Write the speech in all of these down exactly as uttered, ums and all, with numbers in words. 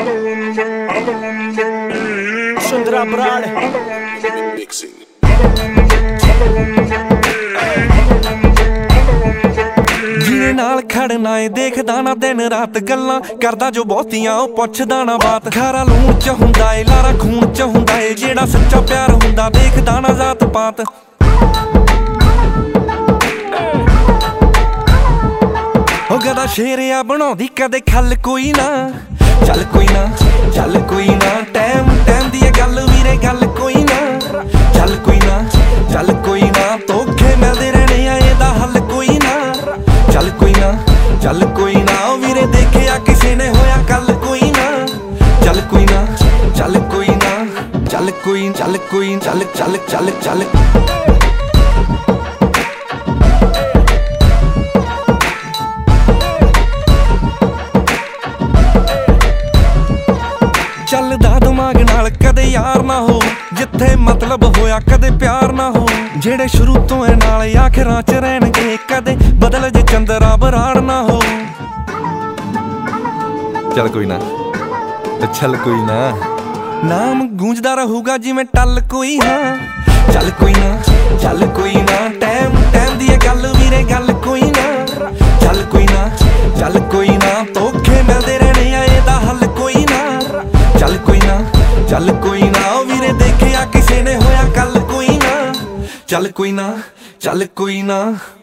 Sundra Brad ਜਿਹਦੇ ਨਾਲ ਖੜਨਾ ਏ ਦੇਖਦਾ ਨਾ ਦਿਨ ਰਾਤ ਗੱਲਾਂ ਕਰਦਾ ਜੋ ਬਹੁਤੀਆਂ ਉਹ ਪੁੱਛਦਾ ਨਾ ਬਾਤ ਖਾਰਾ ਲੂਣ ਚ ਹੁੰਦਾ ਏ ਲਾਰਾ ਖੂਨ ਚ ਹੁੰਦਾ ਏ ਜਿਹੜਾ ਸੱਚਾ ਪਿਆਰ ਹੁੰਦਾ ਦੇਖਦਾ ਨਾ ਜਾਤ ਪਾਤ ਉਹ ਗਦਾ ਸ਼ੇਰਿਆ ਬਣਾਉਂਦੀ ਕਦੇ ਖੱਲ ਕੋਈ ਨਾ ਚੱਲ ਕੋਈ ਨਾ ਚੱਲ ਕੋਈ ਨਾ ਟਾਈਮ ਟਾਈਮ ਦੀ ਗੱਲ ਵੀਰੇ ਗੱਲ ਕੋਈ ਨਾ ਚੱਲ ਕੋਈ ਨਾ ਚੱਲ ਕੋਈ ਨਾ ਧੋਖੇ ਮਿਲਦੇ ਰਹਿਣੇ ਆ ਇਹਦਾ ਹੱਲ ਕੋਈ ਨਾ ਚੱਲ ਕੋਈ ਨਾ ਚੱਲ ਕੋਈ ਨਾ ਉਹ ਵੀਰੇ ਦੇਖਿਆ ਕਿਸੇ ਨੇ ਹੋਇਆ ਕੱਲ ਕੋਈ ਨਾ ਚੱਲ ਕੋਈ ਨਾ ਚੱਲ ਕੋਈ ਨਾ ਚੱਲ ਕੋਈ ਚੱਲ ਕੋਈ ਚੱਲ ਚੱਲ ਚੱਲ ਚੱਲ ਚੱਲਦਾ ਦਿਮਾਗ ਨਾਲ ਕਦੇ ਯਾਰ ਨਾ ਹੋ ਜਿੱਥੇ ਮਤਲਬ ਹੋਇਆ ਕਦੇ ਪਿਆਰ ਨਾ ਹੋ ਜਿਹੜੇ ਸ਼ੁਰੂ ਤੋਂ ਇਹ ਨਾਲ ਆਖਰਾਂ ਚ ਰਹਿਣਗੇ ਕਦੇ ਬਦਲ ਜੇ ਚੰਦਰਾ ਬਰਾੜ ਨਾ ਹੋ ਚੱਲ ਕੋਈ ਨਾ ਚੱਲ ਕੋਈ ਨਾ ਨਾਮ ਗੂੰਜਦਾ ਰਹੂਗਾ ਜਿਵੇਂ ਟੱਲ ਕੋਈ ਹਾਂ ਚੱਲ ਕੋਈ ਨਾ ਚੱਲ ਕੋਈ ਨਾ ਟਾਈਮ ਟਾਈਮ ਦੀ ਗੱਲ ਵੀਰੇ ਗੱਲ ਕੋਈ ਨਾ ਚੱਲ ਕੋਈ ਨਾ ਚੱਲ ਕੋਈ ਨਾ ਧੋਖੇ ਮਿਲਦੇ ਰਹਿਣੇ ਆ ਇਹਦਾ ਹੱਲ ਕੋਈ ਨਾ ਚੱਲ ਕੋਈ ਨਾ ਚੱਲ ਕੋਈ ਨਾ ਉਹ ਵੀਰੇ ਦੇਖਿਆ ਕਿਸੇ ਨੇ ਹੋਇਆ ਕੱਲ ਕੋਈ ਨਾ ਚੱਲ ਕੋਈ ਨਾ ਚੱਲ ਕੋਈ ਨਾ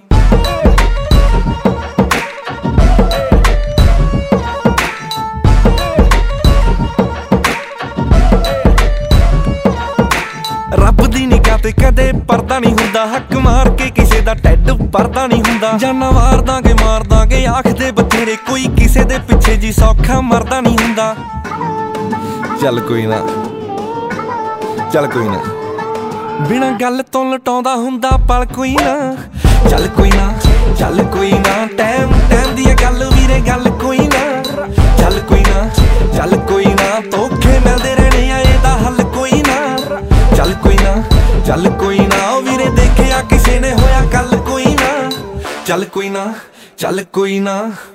ਰੱਬ ਦੀ ਨਿਗਾਹ ਤੇ ਕਦੇ ਪਰਦਾ ਨਹੀਂ ਹੁੰਦਾ ਹੱਕ ਮਾਰ ਕੇ ਕਿਸੇ ਦਾ ਢਿੱਡ ਭਰਦਾ ਨਹੀਂ ਹੁੰਦਾ ਜਾਨਾਂ ਵਾਰ ਦਾਂਗੇ ਮਾਰ ਦਾਂਗੇ ਆਖਦੇ ਬਥੇਰੇ ਕੋਈ ਕਿਸੇ ਦੇ ਪਿੱਛੇ ਜੀ ਸੌਖਾ ਮਰਦਾ ਨਹੀਂ ਹੁੰਦਾ ਚੱਲ ਕੋਈ ਨਾ ਚੱਲ ਕੋਈ ਨਾ ਬਿਨਾਂ ਗੱਲ ਤੋਂ ਲਟਾਉਂਦਾ ਹੁੰਦਾ ਪਲ ਕੋਈ ਨਾ ਚੱਲ ਕੋਈ ਨਾ ਚੱਲ ਕੋਈ ਨਾ ਟਾਈਮ ਟਾਈਮ ਦੀ ਗੱਲ ਵੀਰੇ ਗੱਲ ਕੋਈ ਨਾ ਚੱਲ ਕੋਈ ਨਾ ਚੱਲ ਕੋਈ ਨਾ ਧੋਖੇ ਮਿਲਦੇ ਰਹਿਣੇ ਆ ਇਹਦਾ ਹੱਲ ਕੋਈ ਨਾ ਚੱਲ ਕੋਈ ਨਾ ਚੱਲ ਕੋਈ ਨਾ ਉਹ ਵੀਰੇ ਦੇਖਿਆ ਕਿਸੇ ਨੇ ਹੋਇਆ ਕੱਲ ਕੋਈ ਨਾ ਚੱਲ ਕੋਈ ਨਾ ਚੱਲ ਕੋਈ ਨਾ